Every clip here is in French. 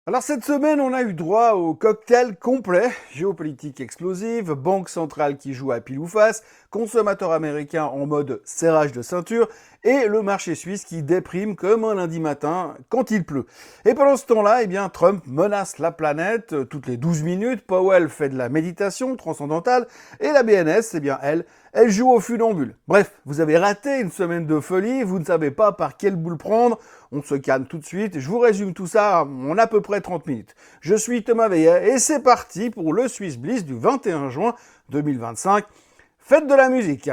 Alors cette semaine, on a eu droit au cocktail complet, géopolitique explosive, banque centrale qui joue à pile ou face, consommateurs américains en mode serrage de ceinture et le marché suisse qui déprime comme un lundi matin quand il pleut. Et pendant ce temps-là, Trump menace la planète toutes les 12 minutes, Powell fait de la méditation transcendantale et la BNS, elle joue au funambule. Bref, vous avez raté une semaine de folie, vous ne savez pas par quelle boule prendre, on se calme tout de suite. Je vous résume tout ça en à peu près 30 minutes. Je suis Thomas Veillet et c'est parti pour le Swiss Bliss du 21 juin 2025. Faites de la musique.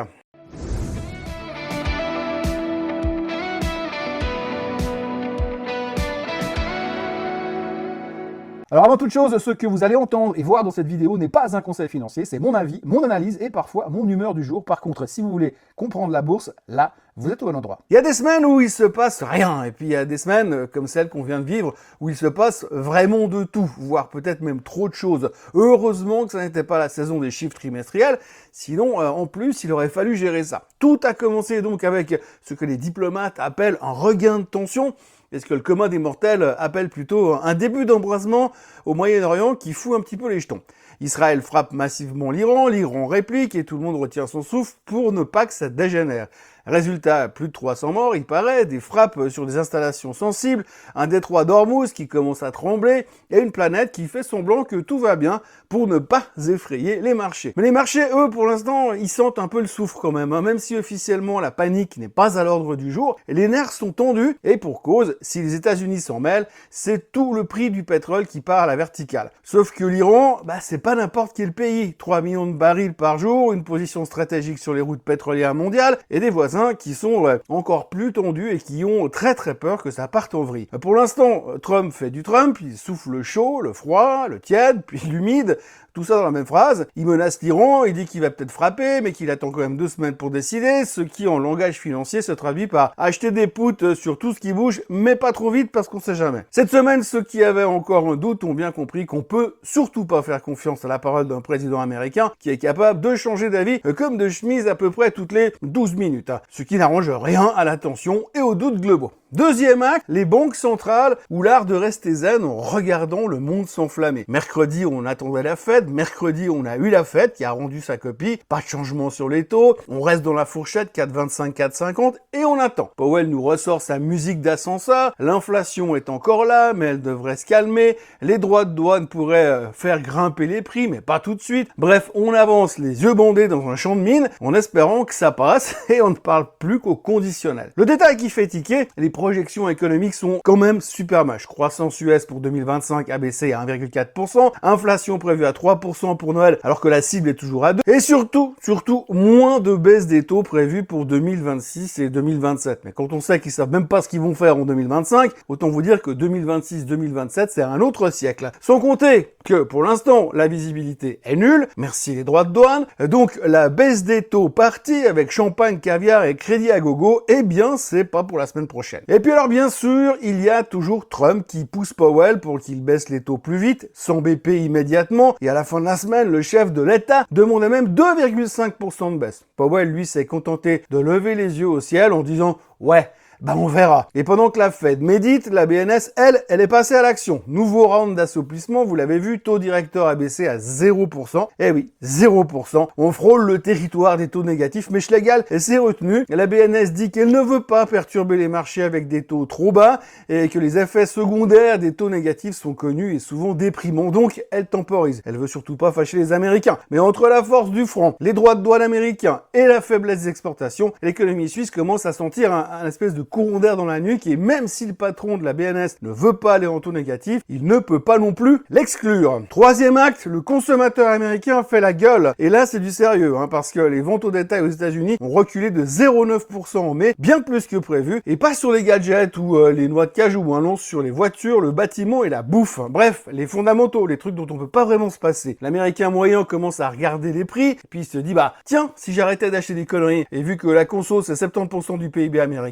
Alors avant toute chose, ce que vous allez entendre et voir dans cette vidéo n'est pas un conseil financier, c'est mon avis, mon analyse et parfois mon humeur du jour. Par contre, si vous voulez comprendre la bourse, là, vous êtes au bon endroit. Il y a des semaines où il se passe rien, et puis il y a des semaines, comme celle qu'on vient de vivre, où il se passe vraiment de tout, voire peut-être même trop de choses. Heureusement que ça n'était pas la saison des chiffres trimestriels, sinon, en plus, il aurait fallu gérer ça. Tout a commencé donc avec ce que les diplomates appellent un regain de tension, et ce que le commun des mortels appelle plutôt un début d'embrasement au Moyen-Orient qui fout un petit peu les jetons. Israël frappe massivement l'Iran réplique et tout le monde retient son souffle pour ne pas que ça dégénère. Résultat, plus de 300 morts, il paraît, des frappes sur des installations sensibles, un détroit d'Ormuz qui commence à trembler, et une planète qui fait semblant que tout va bien pour ne pas effrayer les marchés. Mais les marchés, eux, pour l'instant, ils sentent un peu le souffle quand même, même si officiellement la panique n'est pas à l'ordre du jour, et les nerfs sont tendus, et pour cause, si les États-Unis s'en mêlent, c'est tout le prix du pétrole qui part à la verticale. Sauf que l'Iran, c'est pas n'importe quel pays, 3 millions de barils par jour, une position stratégique sur les routes pétrolières mondiales, et des voisins qui sont encore plus tendus et qui ont très peur que ça parte en vrille. Pour l'instant, Trump fait du Trump, il souffle le chaud, le froid, le tiède, puis l'humide, tout ça dans la même phrase. Il menace l'Iran, il dit qu'il va peut-être frapper, mais qu'il attend quand même 2 semaines pour décider, ce qui en langage financier se traduit par acheter des poutres sur tout ce qui bouge, mais pas trop vite parce qu'on sait jamais. Cette semaine, ceux qui avaient encore un doute ont bien compris qu'on peut surtout pas faire confiance à la parole d'un président américain qui est capable de changer d'avis comme de chemise à peu près toutes les 12 minutes. Ce qui n'arrange rien à la tension et aux doutes globaux. Deuxième acte, les banques centrales ou l'art de rester zen en regardant le monde s'enflammer. Mercredi, on attendait la Fed. Mercredi, on a eu la Fed qui a rendu sa copie. Pas de changement sur les taux. On reste dans la fourchette 4,25, 4,50 et on attend. Powell nous ressort sa musique d'ascenseur. L'inflation est encore là, mais elle devrait se calmer. Les droits de douane pourraient faire grimper les prix, mais pas tout de suite. Bref, on avance les yeux bandés dans un champ de mine en espérant que ça passe et on ne parle plus qu'au conditionnel. Le détail qui fait tiquer, les projections économiques sont quand même super moches. Croissance US pour 2025 abaissée à 1,4%, inflation prévue à 3% pour Noël alors que la cible est toujours à 2%, et surtout, moins de baisse des taux prévus pour 2026 et 2027. Mais quand on sait qu'ils savent même pas ce qu'ils vont faire en 2025, autant vous dire que 2026-2027 c'est un autre siècle. Sans compter que pour l'instant la visibilité est nulle, merci les droits de douane, donc la baisse des taux partie avec champagne, caviar et crédit à gogo, c'est pas pour la semaine prochaine. Et puis alors bien sûr, il y a toujours Trump qui pousse Powell pour qu'il baisse les taux plus vite, sans BP immédiatement, et à la fin de la semaine, le chef de l'État demandait même 2,5% de baisse. Powell, lui, s'est contenté de lever les yeux au ciel en disant « Ouais, on verra ». Et pendant que la Fed médite, la BNS, elle est passée à l'action. Nouveau round d'assouplissement, vous l'avez vu, taux directeur abaissé à 0%. Eh oui, 0%. On frôle le territoire des taux négatifs, mais Schlegel s'est retenu. La BNS dit qu'elle ne veut pas perturber les marchés avec des taux trop bas et que les effets secondaires des taux négatifs sont connus et souvent déprimants. Donc, elle temporise. Elle veut surtout pas fâcher les Américains. Mais entre la force du franc, les droits de douane américains et la faiblesse des exportations, l'économie suisse commence à sentir un espèce de courant d'air dans la nuque et même si le patron de la BNS ne veut pas aller en taux négatif, il ne peut pas non plus l'exclure. Troisième acte, le consommateur américain fait la gueule. Et là, c'est du sérieux, parce que les ventes au détail aux États-Unis ont reculé de 0,9% en mai, bien plus que prévu, et pas sur les gadgets ou les noix de cajou, non sur les voitures, le bâtiment et la bouffe. Bref, les fondamentaux, les trucs dont on peut pas vraiment se passer. L'américain moyen commence à regarder les prix, puis il se dit, tiens, si j'arrêtais d'acheter des conneries, et vu que la conso c'est 70% du PIB américain,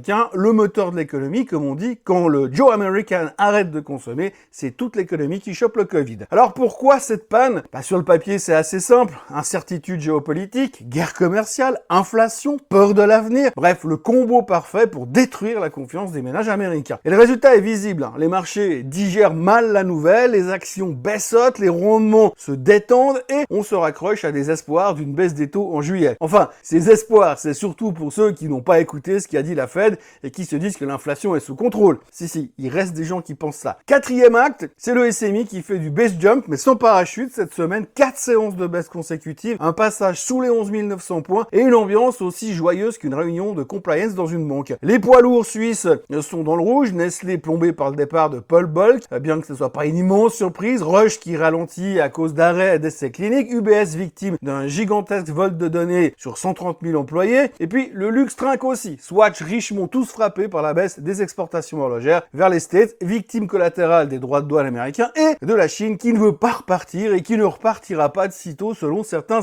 le moteur de l'économie, comme on dit, quand le Joe American arrête de consommer, c'est toute l'économie qui chope le Covid. Alors pourquoi cette panne? Sur le papier, c'est assez simple. Incertitude géopolitique, guerre commerciale, inflation, peur de l'avenir. Bref, le combo parfait pour détruire la confiance des ménages américains. Et le résultat est visible. Les marchés digèrent mal la nouvelle, les actions baissotent, les rendements se détendent et on se raccroche à des espoirs d'une baisse des taux en juillet. Enfin, ces espoirs, c'est surtout pour ceux qui n'ont pas écouté ce qu'a dit la Fed et qui se disent que l'inflation est sous contrôle. Si, il reste des gens qui pensent ça. Quatrième acte, c'est le SMI qui fait du base jump, mais sans parachute cette semaine. 4 séances de baisse consécutives, un passage sous les 11 900 points et une ambiance aussi joyeuse qu'une réunion de compliance dans une banque. Les poids lourds suisses sont dans le rouge, Nestlé plombé par le départ de Paul Bulk, bien que ce soit pas une immense surprise, Roche qui ralentit à cause d'arrêt d'essais cliniques, UBS victime d'un gigantesque vol de données sur 130 000 employés, et puis le luxe trinque aussi, Swatch, Richemont, tous frappés par la baisse des exportations horlogères vers les States, victime collatérale des droits de douane américains et de la Chine qui ne veut pas repartir et qui ne repartira pas de sitôt selon certains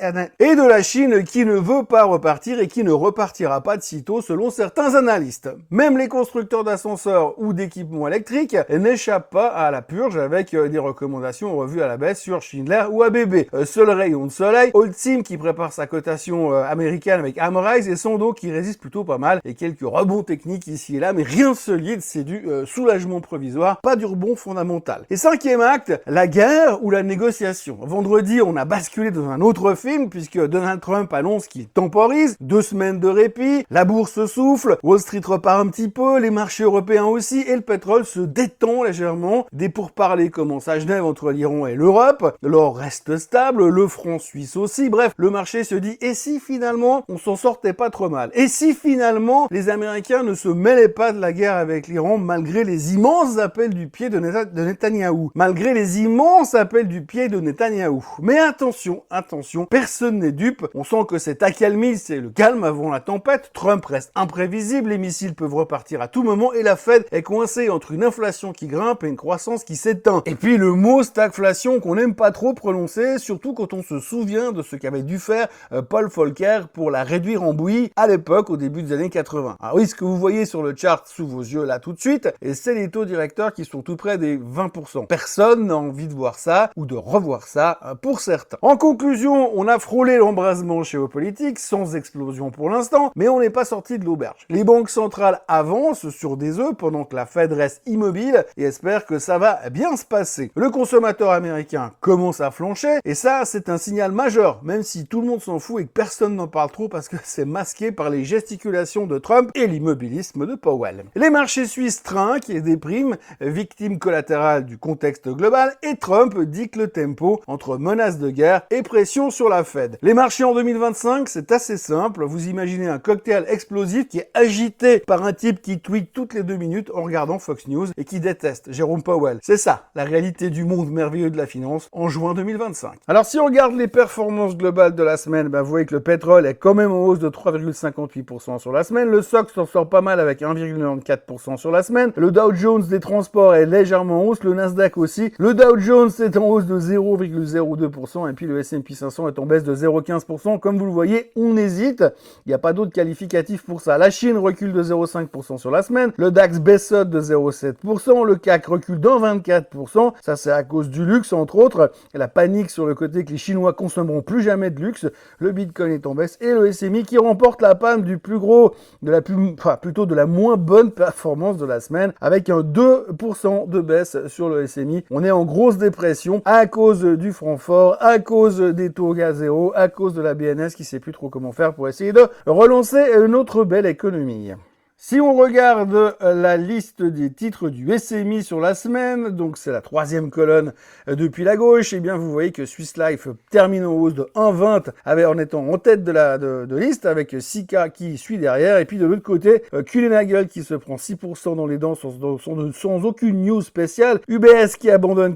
et de la Chine qui ne veut pas repartir et qui ne repartira pas de sitôt selon certains analystes. Même les constructeurs d'ascenseurs ou d'équipements électriques n'échappent pas à la purge avec des recommandations revues à la baisse sur Schindler ou ABB. Seul rayon de soleil, Holcim qui prépare sa cotation américaine avec Amrise et Sando qui résiste plutôt pas mal et quelques rebonds techniques ici et là, mais rien de solide, c'est du soulagement provisoire, pas du rebond fondamental. Et cinquième acte, la guerre ou la négociation. Vendredi, on a basculé dans un autre film puisque Donald Trump annonce qu'il temporise, 2 semaines de répit, la bourse souffle, Wall Street repart un petit peu, les marchés européens aussi et le pétrole se détend légèrement. Des pourparlers commencent à Genève entre l'Iran et l'Europe, l'or reste stable, le franc suisse aussi, bref, le marché se dit et si finalement on s'en sortait pas trop mal? Et si finalement les Américains ne se mêlaient pas de la guerre avec l'Iran malgré les immenses appels du pied de Netanyahou? Malgré les immenses appels du pied de Netanyahou. Mais attention, personne n'est dupe, on sent que cette accalmie, c'est le calme avant la tempête, Trump reste imprévisible, les missiles peuvent repartir à tout moment et la Fed est coincée entre une inflation qui grimpe et une croissance qui s'éteint. Et puis le mot stagflation qu'on n'aime pas trop prononcer, surtout quand on se souvient de ce qu'avait dû faire Paul Volcker pour la réduire en bouillie à l'époque, au début des années 80. Alors oui, ce que vous voyez sur le chart sous vos yeux là tout de suite, et c'est les taux directeurs qui sont tout près des 20%. Personne n'a envie de voir ça ou de revoir ça pour certains. En conclusion, on a frôlé l'embrasement géopolitique sans explosion pour l'instant, mais on n'est pas sorti de l'auberge. Les banques centrales avancent sur des œufs pendant que la Fed reste immobile et espère que ça va bien se passer. Le consommateur américain commence à flancher et ça, c'est un signal majeur, même si tout le monde s'en fout et que personne n'en parle trop parce que c'est masqué par les gesticulations de Trump et l'immobilisme de Powell. Les marchés suisses trinquent et dépriment, victimes collatérales du contexte global, et Trump dicte le tempo entre menaces de guerre et pression sur la Fed. Les marchés en 2025, c'est assez simple. Vous imaginez un cocktail explosif qui est agité par un type qui tweet toutes les 2 minutes en regardant Fox News et qui déteste Jérôme Powell. C'est ça, la réalité du monde merveilleux de la finance en juin 2025. Alors si on regarde les performances globales de la semaine, vous voyez que le pétrole est quand même en hausse de 3,58% sur la semaine. Le SOX s'en sort pas mal avec 1,94% sur la semaine. Le Dow Jones des transports est légèrement en hausse, le Nasdaq aussi. Le Dow Jones est en hausse de 0,02% et puis le S&P 500 est en baisse de 0,15%. Comme vous le voyez, on hésite. Il n'y a pas d'autre qualificatif pour ça. La Chine recule de 0,5% sur la semaine. Le DAX baissote de 0,7%. Le CAC recule de 24%. Ça, c'est à cause du luxe, entre autres. La panique sur le côté que les Chinois consommeront plus jamais de luxe. Le Bitcoin est en baisse et le SMI qui remporte la palme du plus gros, plutôt de la moins bonne performance de la semaine avec un 2% de baisse sur le SMI. On est en grosse dépression à cause du franc fort, à cause des taux à zéro, à cause de la BNS qui sait plus trop comment faire pour essayer de relancer une autre belle économie. Si on regarde la liste des titres du SMI sur la semaine, donc c'est la 3e colonne depuis la gauche, et bien vous voyez que Swiss Life termine en hausse de 1,20 en étant en tête de liste avec Sika qui suit derrière, et puis de l'autre côté, Kuehne+Nagel qui se prend 6% dans les dents sans aucune news spéciale, UBS qui abandonne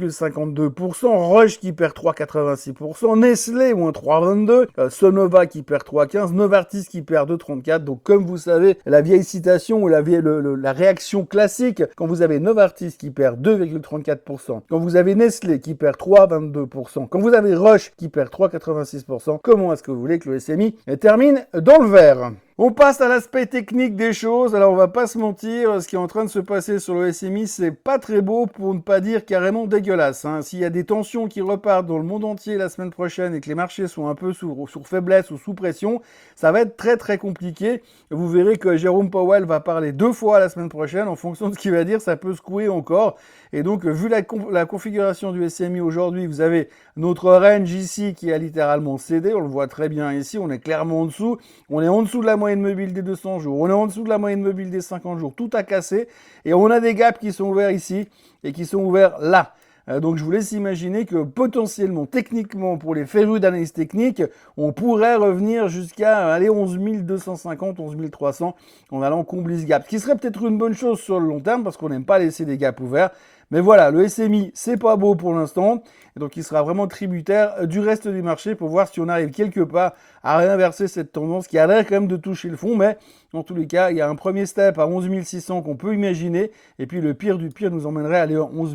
4,52%, Roche qui perd 3,86%, Nestlé moins 3,22%, Sonova qui perd 3,15%, Novartis qui perd 2,34%, donc comme vous savez, la vieille citation ou la réaction classique, quand vous avez Novartis qui perd 2,34%, quand vous avez Nestlé qui perd 3,22%, quand vous avez Roche qui perd 3,86%, comment est-ce que vous voulez que le SMI termine dans le vert ? On passe à l'aspect technique des choses. Alors on va pas se mentir, ce qui est en train de se passer sur le SMI, c'est pas très beau pour ne pas dire carrément dégueulasse. S'il y a des tensions qui repartent dans le monde entier la semaine prochaine et que les marchés sont un peu sous faiblesse ou sous pression, ça va être très très compliqué. Vous verrez que Jérôme Powell va parler 2 fois la semaine prochaine. En fonction de ce qu'il va dire, ça peut secouer encore. Et donc, vu la configuration du SMI aujourd'hui, vous avez notre range ici qui a littéralement cédé. On le voit très bien ici. On est clairement en dessous. On est en dessous de la moyenne mobile des 200 jours. On est en dessous de la moyenne mobile des 50 jours. Tout a cassé. Et on a des gaps qui sont ouverts ici et qui sont ouverts là. Donc je vous laisse imaginer que potentiellement, techniquement, pour les férus d'analyse technique, on pourrait revenir jusqu'à 11 250, 11 300 en allant combler ce gap. Ce qui serait peut-être une bonne chose sur le long terme parce qu'on n'aime pas laisser des gaps ouverts. Mais voilà, le SMI, c'est pas beau pour l'instant. Donc il sera vraiment tributaire du reste du marché pour voir si on arrive quelque part à réinverser cette tendance qui a l'air quand même de toucher le fond. Mais dans tous les cas, il y a un premier step à 11 600 qu'on peut imaginer. Et puis le pire du pire nous emmènerait à aller à 11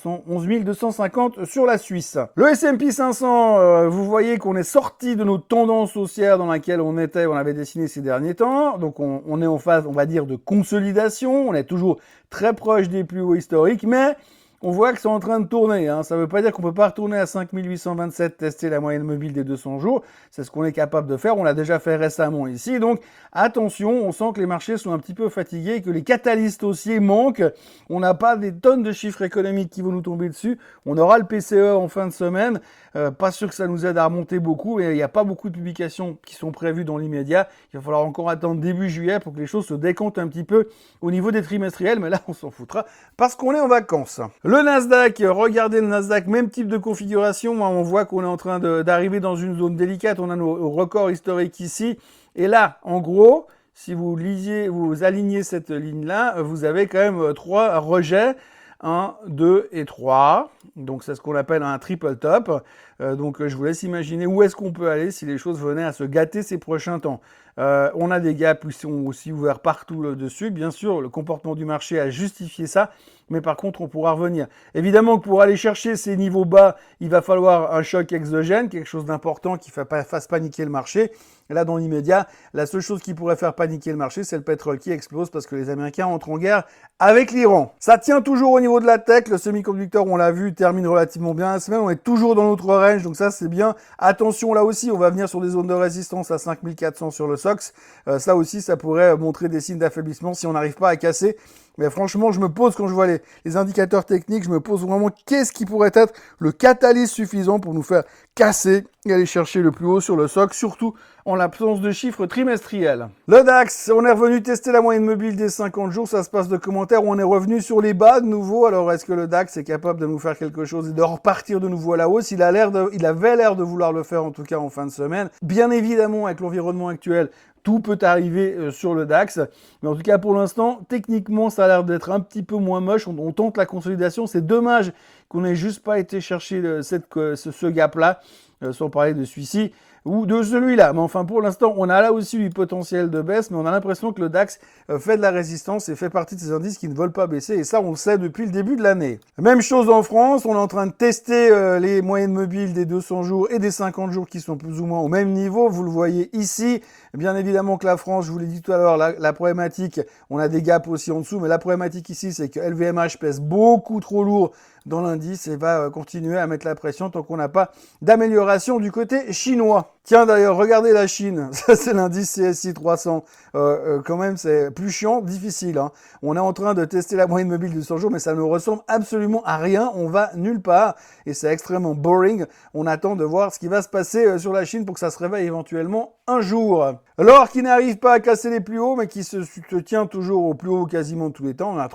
250 sur la Suisse. Le S&P 500, vous voyez qu'on est sorti de nos tendances haussières dans laquelle on avait dessiné ces derniers temps. Donc on est en phase, on va dire, de consolidation. On est toujours très proche des plus hauts historiques, mais on voit que c'est en train de tourner. Ça ne veut pas dire qu'on ne peut pas retourner à 5827, tester la moyenne mobile des 200 jours. C'est ce qu'on est capable de faire. On l'a déjà fait récemment ici. Donc, attention, on sent que les marchés sont un petit peu fatigués, que les catalystes haussiers manquent. On n'a pas des tonnes de chiffres économiques qui vont nous tomber dessus. On aura le PCE en fin de semaine. Pas sûr que ça nous aide à remonter beaucoup, mais il n'y a pas beaucoup de publications qui sont prévues dans l'immédiat. Il va falloir encore attendre début juillet pour que les choses se décomptent un petit peu au niveau des trimestriels, mais là, on s'en foutra parce qu'on est en vacances. Le Nasdaq, regardez le Nasdaq, même type de configuration. On voit qu'on est en train d'arriver dans une zone délicate. On a nos records historiques ici. Et là, en gros, si vous alignez cette ligne-là, vous avez quand même 3 rejets. 1, 2 et 3. Donc c'est ce qu'on appelle un triple top. Donc je vous laisse imaginer où est-ce qu'on peut aller si les choses venaient à se gâter ces prochains temps. On a des gaps qui sont aussi ouverts partout dessus. Bien sûr, le comportement du marché a justifié ça, mais par contre, on pourra revenir. Évidemment que pour aller chercher ces niveaux bas, il va falloir un choc exogène, quelque chose d'important qui fasse paniquer le marché. Et là, dans l'immédiat, la seule chose qui pourrait faire paniquer le marché, c'est le pétrole qui explose parce que les Américains entrent en guerre avec l'Iran. Ça tient toujours au niveau de la tech. Le semi-conducteur, on l'a vu, termine relativement bien la semaine. On est toujours dans notre range, donc ça, c'est bien. Attention, là aussi, on va venir sur des zones de résistance à 5400 sur le SOX. Ça aussi, ça pourrait montrer des signes d'affaiblissement si on n'arrive pas à casser. Mais franchement, je me pose, quand je vois les indicateurs techniques, je me pose vraiment qu'est-ce qui pourrait être le catalyse suffisant pour nous faire casser et aller chercher le plus haut sur le SOX, surtout en l'absence de chiffres trimestriels. Le DAX, on est revenu tester la moyenne mobile des 50 jours, ça se passe de commentaires, on est revenu sur les bas de nouveau. Alors est-ce que le DAX est capable de nous faire quelque chose et de repartir de nouveau à la hausse? Il avait l'air de vouloir le faire en tout cas en fin de semaine. Bien évidemment, avec l'environnement actuel, tout peut arriver sur le DAX. Mais en tout cas, pour l'instant, techniquement, ça a l'air d'être un petit peu moins moche. On tente la consolidation. C'est dommage qu'on n'ait juste pas été chercher ce gap-là, sans parler de celui-ci ou de celui-là. Mais enfin, pour l'instant, on a là aussi du potentiel de baisse, mais on a l'impression que le DAX fait de la résistance et fait partie de ces indices qui ne veulent pas baisser. Et ça, on le sait depuis le début de l'année. Même chose en France. On est en train de tester les moyennes mobiles des 200 jours et des 50 jours qui sont plus ou moins au même niveau. Vous le voyez ici. Bien évidemment que la France, je vous l'ai dit tout à l'heure, la problématique, on a des gaps aussi en dessous, mais la problématique ici, c'est que LVMH pèse beaucoup trop lourd dans l'indice et va continuer à mettre la pression tant qu'on n'a pas d'amélioration du côté chinois. Tiens d'ailleurs, regardez la Chine, ça c'est l'indice CSI 300, quand même c'est plus chiant, difficile. On est en train de tester la moyenne mobile du 100 jours, mais ça ne ressemble absolument à rien, on va nulle part et c'est extrêmement boring. On attend de voir ce qui va se passer sur la Chine pour que ça se réveille éventuellement un jour. L'or qui n'arrive pas à casser les plus hauts, mais qui se tient toujours au plus haut quasiment tous les temps, on a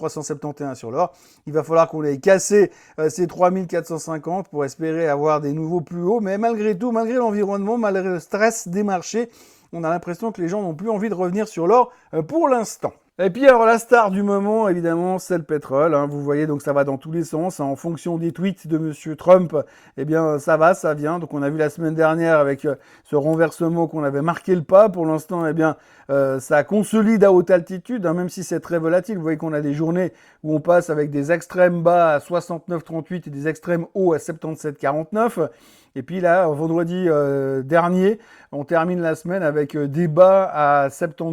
3371 sur l'or, il va falloir qu'on ait cassé ces 3450 pour espérer avoir des nouveaux plus hauts, mais malgré tout, malgré l'environnement, malgré le stress des marchés, on a l'impression que les gens n'ont plus envie de revenir sur l'or pour l'instant. Et puis alors la star du moment, évidemment, c'est le pétrole. Hein. Vous voyez, donc ça va dans tous les sens. En fonction des tweets de Monsieur Trump, eh bien ça va, ça vient. Donc on a vu la semaine dernière avec ce renversement qu'on avait marqué le pas. Pour l'instant, eh bien ça consolide à haute altitude, hein, même si c'est très volatile. Vous voyez qu'on a des journées où on passe avec des extrêmes bas à 69,38 et des extrêmes hauts à 77,49. Et puis là, vendredi dernier, on termine la semaine avec des bas à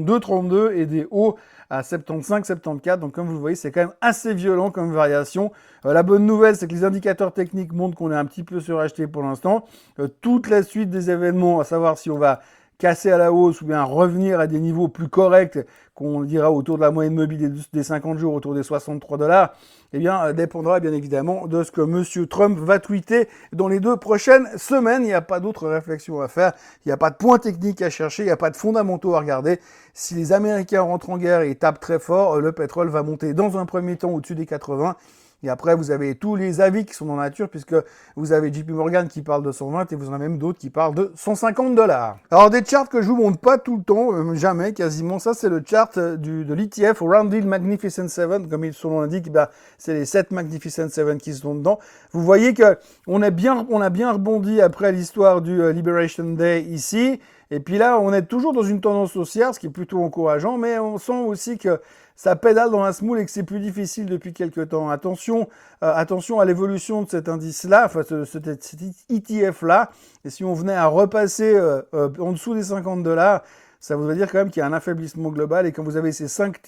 72,32 et des hauts à 75-74. Donc comme vous le voyez, c'est quand même assez violent comme variation. La bonne nouvelle, c'est que les indicateurs techniques montrent qu'on est un petit peu suracheté pour l'instant. Toute la suite des événements, à savoir si on va casser à la hausse ou bien revenir à des niveaux plus corrects, qu'on dira autour de la moyenne mobile des 50 jours, autour des 63 $, eh bien, dépendra bien évidemment de ce que Monsieur Trump va tweeter dans les 2 prochaines semaines. Il n'y a pas d'autre réflexion à faire, il n'y a pas de points techniques à chercher, il n'y a pas de fondamentaux à regarder. Si les Américains rentrent en guerre et tapent très fort, le pétrole va monter dans un premier temps au-dessus des 80. Et après, vous avez tous les avis qui sont dans la nature, puisque vous avez JP Morgan qui parle de 120 et vous en avez même d'autres qui parlent de 150 $. Alors, des charts que je vous montre pas tout le temps, jamais, quasiment. Ça, c'est le chart de l'ETF Rounded Magnificent 7. Comme son nom l'indique, bah, c'est les 7 Magnificent 7 qui sont dedans. Vous voyez que on a bien rebondi après l'histoire du Liberation Day ici. Et puis là, on est toujours dans une tendance haussière, ce qui est plutôt encourageant, mais on sent aussi que ça pédale dans la semoule et que c'est plus difficile depuis quelques temps. Attention à l'évolution de cet indice-là, enfin cet ETF-là. Et si on venait à repasser en dessous des 50 $, ça voudrait dire quand même qu'il y a un affaiblissement global. Et quand vous avez ces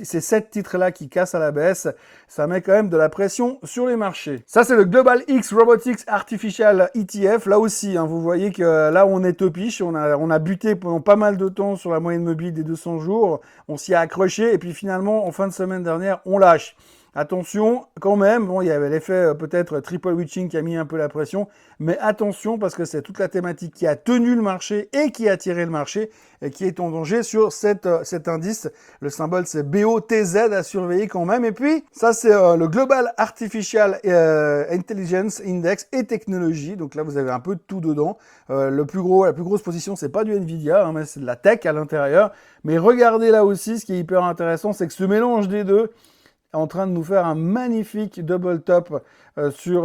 7 titres-là qui cassent à la baisse, ça met quand même de la pression sur les marchés. Ça, c'est le Global X Robotics Artificial ETF. Là aussi, hein, vous voyez que là, on est topiche. On a buté pendant pas mal de temps sur la moyenne mobile des 200 jours. On s'y a accroché. Et puis finalement, en fin de semaine dernière, on lâche. Attention, quand même, bon, il y avait l'effet peut-être triple witching qui a mis un peu la pression, mais attention parce que c'est toute la thématique qui a tenu le marché et qui a tiré le marché et qui est en danger sur cet indice. Le symbole c'est BOTZ à surveiller quand même. Et puis, ça c'est le Global Artificial Intelligence Index et technologie. Donc là, vous avez un peu de tout dedans. La plus grosse position, c'est pas du Nvidia, hein, mais c'est de la tech à l'intérieur. Mais regardez là aussi, ce qui est hyper intéressant, c'est que ce mélange des deux en train de nous faire un magnifique double top sur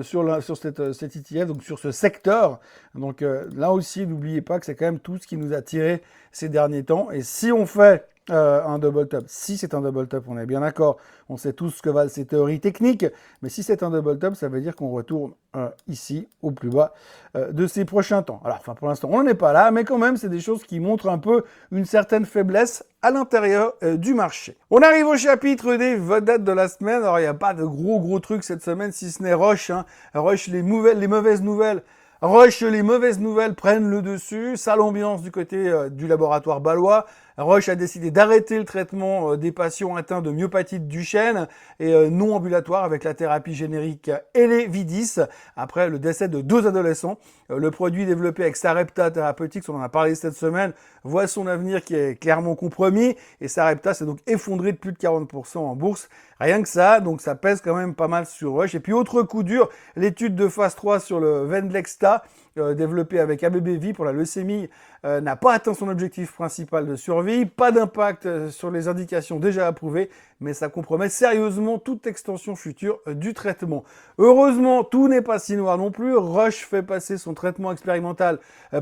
cet ETF, donc sur ce secteur. Donc là aussi, n'oubliez pas que c'est quand même tout ce qui nous a tiré ces derniers temps. Et si on fait un double top, si c'est un double top, on est bien d'accord, on sait tous ce que valent ces théories techniques, mais si c'est un double top, ça veut dire qu'on retourne ici, au plus bas de ces prochains temps. Alors, enfin, pour l'instant, on n'en est pas là, mais quand même, c'est des choses qui montrent un peu une certaine faiblesse à l'intérieur du marché. On arrive au chapitre des vedettes de la semaine. Alors, il n'y a pas de gros trucs cette semaine, si ce n'est Roche. Hein. Roche, les mauvaises nouvelles. Roche, les mauvaises nouvelles prennent le dessus. Sale ambiance du côté du laboratoire Balois. Roche a décidé d'arrêter le traitement des patients atteints de myopathe du chêne et non ambulatoire avec la thérapie générique Elevidys après le décès de 2 adolescents. Le produit développé avec Sarepta Therapeutics, on en a parlé cette semaine, voit son avenir qui est clairement compromis et Sarepta s'est donc effondré de plus de 40% en bourse. Rien que ça, donc ça pèse quand même pas mal sur Roche. Et puis autre coup dur, l'étude de phase 3 sur le Venlexta, développé avec ABBV pour la leucémie, n'a pas atteint son objectif principal de survie, pas d'impact sur les indications déjà approuvées, mais ça compromet sérieusement toute extension future du traitement. Heureusement, tout n'est pas si noir non plus. Roche fait passer son traitement expérimental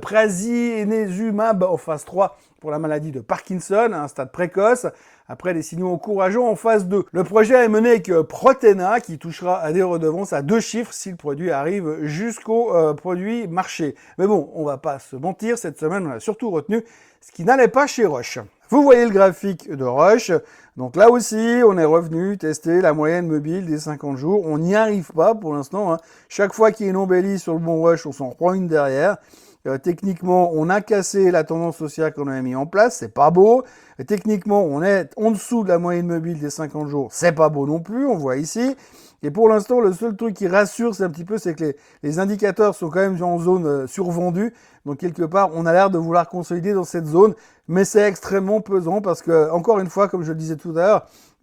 prasinezumab en phase 3 pour la maladie de Parkinson à un stade précoce, après des signaux encourageants en phase 2. Le projet est mené avec Protena qui touchera à des redevances à 2 chiffres si le produit arrive jusqu'au produit marché. Mais bon, on va pas se mentir, cette semaine on a surtout retenu ce qui n'allait pas chez Roche. Vous voyez le graphique de Roche. Donc là aussi, on est revenu tester la moyenne mobile des 50 jours. On n'y arrive pas pour l'instant. Hein. Chaque fois qu'il y a une embellie sur le bon Roche, on s'en reprend une derrière. Techniquement, on a cassé la tendance haussière qu'on avait mis en place, c'est pas beau. Techniquement, on est en dessous de la moyenne mobile des 50 jours, c'est pas beau non plus, on voit ici. Et pour l'instant, le seul truc qui rassure, c'est un petit peu, c'est que les indicateurs sont quand même en zone survendue. Donc quelque part, on a l'air de vouloir consolider dans cette zone, mais c'est extrêmement pesant parce que, encore une fois, comme je le disais tout à l'heure,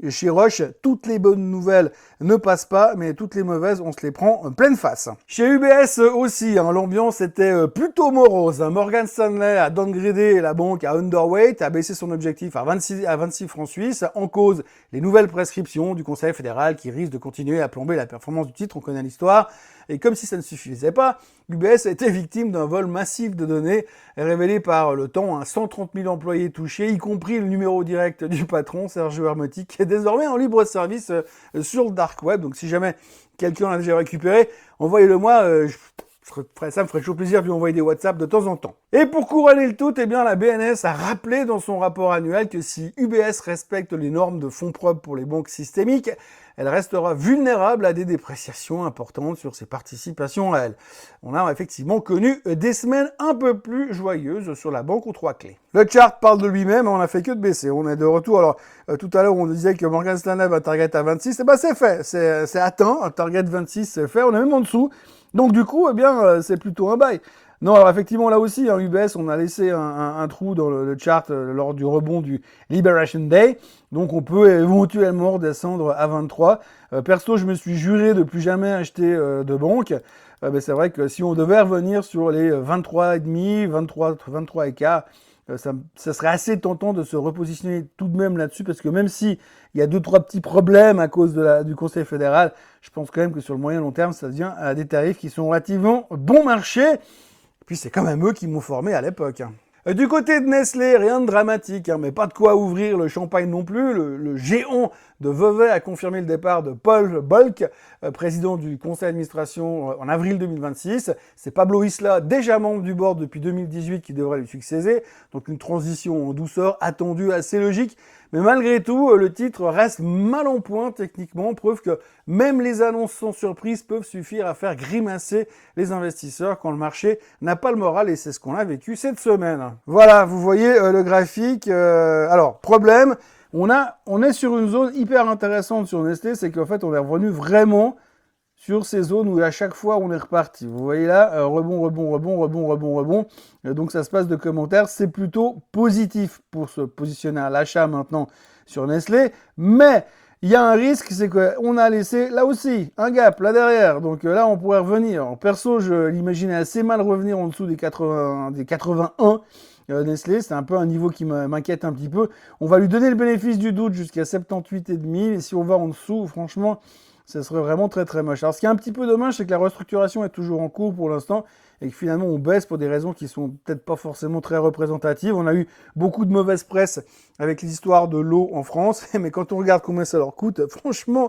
chez Roche, toutes les bonnes nouvelles ne passent pas, mais toutes les mauvaises, on se les prend en pleine face. Chez UBS aussi, l'ambiance était plutôt morose. Morgan Stanley a downgradé la banque à underweight, a baissé son objectif à 26 francs suisses, en cause les nouvelles prescriptions du Conseil fédéral qui risquent de continuer à plomber la performance du titre, on connaît l'histoire. Et comme si ça ne suffisait pas, UBS a été victime d'un vol massif de données révélé par le temps, 130 000 employés touchés, y compris le numéro direct du patron, Sergio Hermotti, qui est désormais en libre service sur le dark web. Donc si jamais quelqu'un l'a déjà récupéré, envoyez-le moi, ça me ferait chaud plaisir de lui envoyer des WhatsApp de temps en temps. Et pour couronner le tout, la BNS a rappelé dans son rapport annuel que si UBS respecte les normes de fonds propres pour les banques systémiques, elle restera vulnérable à des dépréciations importantes sur ses participations à elle. On a effectivement connu des semaines un peu plus joyeuses sur la banque aux 3 clés. Le chart parle de lui-même, on n'a fait que de baisser. On est de retour. Alors, tout à l'heure, on disait que Morgan Stanley va target à 26. C'est fait. C'est atteint. Un target 26, c'est fait. On est même en dessous. Donc, du coup, c'est plutôt un buy. Non, alors effectivement, là aussi, UBS, on a laissé un trou dans le chart lors du rebond du Liberation Day. Donc, on peut éventuellement redescendre à 23. Perso, je me suis juré de plus jamais acheter de banque. C'est vrai que si on devait revenir sur les 23,5, 23 et quart, ça serait assez tentant de se repositionner tout de même là-dessus, parce que même si il y a 2-3 petits problèmes à cause du Conseil fédéral, je pense quand même que sur le moyen long terme, ça devient à des tarifs qui sont relativement bon marché. Puis c'est quand même eux qui m'ont formé à l'époque. Du côté de Nestlé, rien de dramatique, mais pas de quoi ouvrir le champagne non plus. Le géant de Vevey a confirmé le départ de Paul Bulck, président du conseil d'administration en avril 2026. C'est Pablo Isla, déjà membre du board depuis 2018, qui devrait lui succéder. Donc une transition en douceur attendue, assez logique. Mais malgré tout, le titre reste mal en point techniquement, preuve que même les annonces sans surprise peuvent suffire à faire grimacer les investisseurs quand le marché n'a pas le moral, et c'est ce qu'on a vécu cette semaine. Voilà, vous voyez le graphique. Alors, problème, on est sur une zone hyper intéressante sur Nestlé, c'est qu'en fait, on est revenu vraiment sur ces zones où à chaque fois on est reparti. Vous voyez là, rebond. Donc ça se passe de commentaires. C'est plutôt positif pour se positionner à l'achat maintenant sur Nestlé. Mais il y a un risque, c'est qu'on a laissé là aussi un gap là derrière. Donc là, on pourrait revenir. En perso, je l'imaginais assez mal revenir en dessous des 81. Nestlé, c'est un peu un niveau qui m'inquiète un petit peu. On va lui donner le bénéfice du doute jusqu'à 78,5. Et si on va en dessous, franchement, ça serait vraiment très très moche. Alors ce qui est un petit peu dommage, c'est que la restructuration est toujours en cours pour l'instant et que finalement on baisse pour des raisons qui sont peut-être pas forcément très représentatives. On a eu beaucoup de mauvaise presse avec l'histoire de l'eau en France, mais quand on regarde combien ça leur coûte, franchement,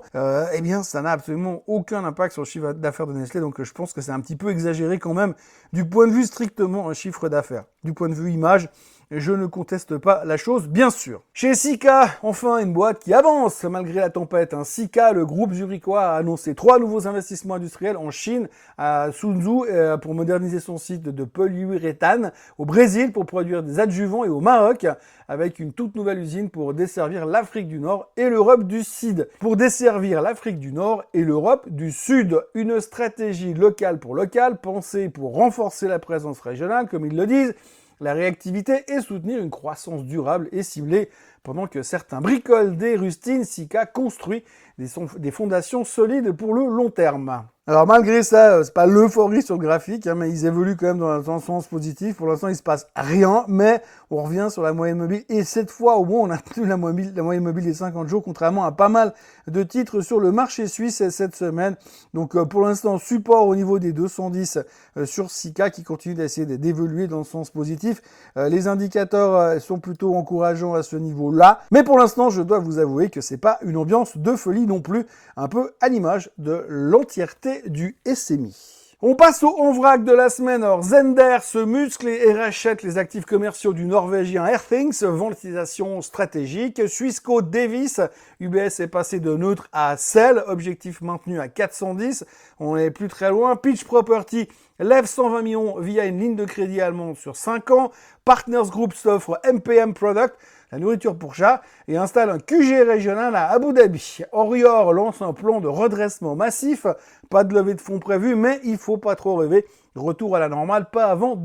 ça n'a absolument aucun impact sur le chiffre d'affaires de Nestlé. Donc je pense que c'est un petit peu exagéré quand même du point de vue strictement un chiffre d'affaires. Du point de vue image, je ne conteste pas la chose, bien sûr. Chez Sika, enfin une boîte qui avance malgré la tempête. Sika, le groupe zurichois, a annoncé 3 nouveaux investissements industriels en Chine, à Suzhou, pour moderniser son site de polyuréthane, au Brésil pour produire des adjuvants et au Maroc avec une toute nouvelle usine pour desservir l'Afrique du Nord et l'Europe du Sud. Pour desservir l'Afrique du Nord et l'Europe du Sud, une stratégie locale pour locale, pensée pour renforcer la présence régionale, comme ils le disent, la réactivité et soutenir une croissance durable et ciblée. Pendant que certains bricolent des rustines, Sika construit des fondations solides pour le long terme. Alors malgré ça, c'est pas l'euphorie sur le graphique, mais ils évoluent quand même dans un sens positif. Pour l'instant, il se passe rien, mais on revient sur la moyenne mobile. Et cette fois, au moins, on a tenu la moyenne mobile des 50 jours, contrairement à pas mal de titres sur le marché suisse cette semaine. Donc pour l'instant, support au niveau des 210 sur Sika, qui continue d'essayer d'évoluer dans le sens positif. Les indicateurs sont plutôt encourageants à ce niveau-là. Mais pour l'instant, je dois vous avouer que c'est pas une ambiance de folie non plus, un peu à l'image de l'entièreté du SMI. On passe au en vrac de la semaine. Alors, Zender se muscle et rachète les actifs commerciaux du norvégien Airthings, ventilation stratégique. Swissquote Davis, UBS est passé de neutre à sell, objectif maintenu à 410. On n'est plus très loin. Pitch Property lève 120 millions via une ligne de crédit allemande sur 5 ans. Partners Group s'offre MPM Product, la nourriture pour chat, et installe un QG régional à Abu Dhabi. Orior lance un plan de redressement massif. pas de levée de fonds prévue, mais il faut pas trop rêver. Retour à la normale, pas avant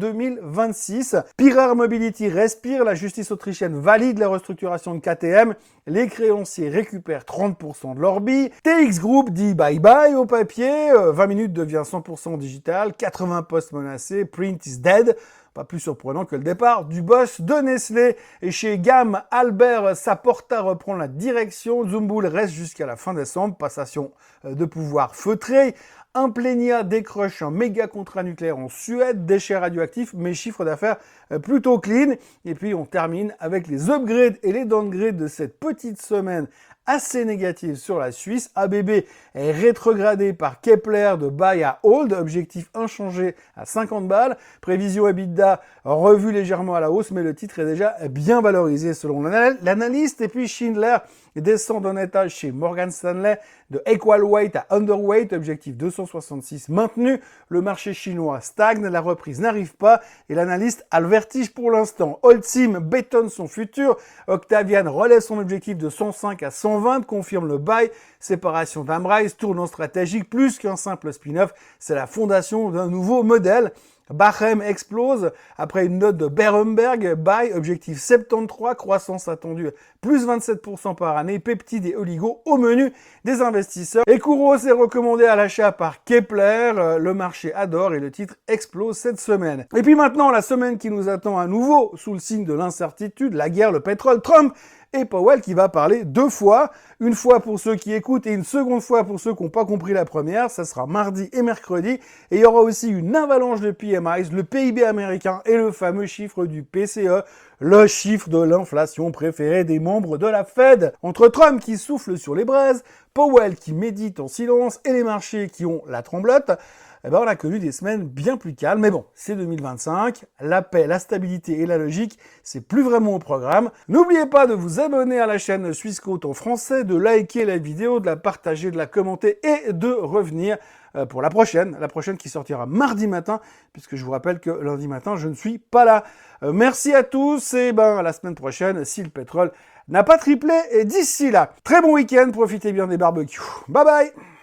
2026. Pirar Mobility respire, la justice autrichienne valide la restructuration de KTM, les créanciers récupèrent 30% de leur billes, TX Group dit bye bye au papier, 20 minutes devient 100% digital, 80 postes menacés, print is dead. Pas plus surprenant que le départ du boss de Nestlé. Et chez GAM, Albert Saporta reprend la direction. Zumbull reste jusqu'à la fin décembre. Passation de pouvoir feutré. Implenia décroche un méga contrat nucléaire en Suède. Déchets radioactifs, mais chiffre d'affaires plutôt clean. Et puis on termine avec les upgrades et les downgrades de cette petite semaine assez négative sur la Suisse. ABB est rétrogradé par Kepler de buy à hold, objectif inchangé à 50 balles. Prévision EBITDA revue légèrement à la hausse, mais le titre est déjà bien valorisé selon l'analyste. Et puis Schindler descend d'un étage chez Morgan Stanley de equal weight à underweight, objectif 266 maintenu. Le marché chinois stagne, la reprise n'arrive pas et l'analyste a le vertige pour l'instant. Holcim bétonne son futur, Octavian relève son objectif de 105 à 120, confirme le buy, séparation d'Amrise, tournant stratégique plus qu'un simple spin-off, c'est la fondation d'un nouveau modèle. Bachem explose après une note de Berenberg, buy, objectif 73, croissance attendue plus 27% par année, peptides et oligo au menu des investisseurs. Et Kouros est recommandé à l'achat par Kepler, le marché adore et le titre explose cette semaine. Et puis maintenant, la semaine qui nous attend à nouveau sous le signe de l'incertitude, la guerre, le pétrole, Trump et Powell qui va parler deux fois, une fois pour ceux qui écoutent et une seconde fois pour ceux qui n'ont pas compris la première, ça sera mardi et mercredi, et il y aura aussi une avalanche de PMIs, le PIB américain et le fameux chiffre du PCE, le chiffre de l'inflation préféré des membres de la Fed. Entre Trump qui souffle sur les braises, Powell qui médite en silence et les marchés qui ont la tremblote, eh ben on a connu des semaines bien plus calmes. Mais bon, c'est 2025, la paix, la stabilité et la logique, c'est plus vraiment au programme. N'oubliez pas de vous abonner à la chaîne Swissquote en français, de liker la vidéo, de la partager, de la commenter et de revenir pour la prochaine qui sortira mardi matin, puisque je vous rappelle que lundi matin, je ne suis pas là. Merci à tous et à la semaine prochaine si le pétrole n'a pas triplé. Et d'ici là, très bon week-end, profitez bien des barbecues. Bye bye!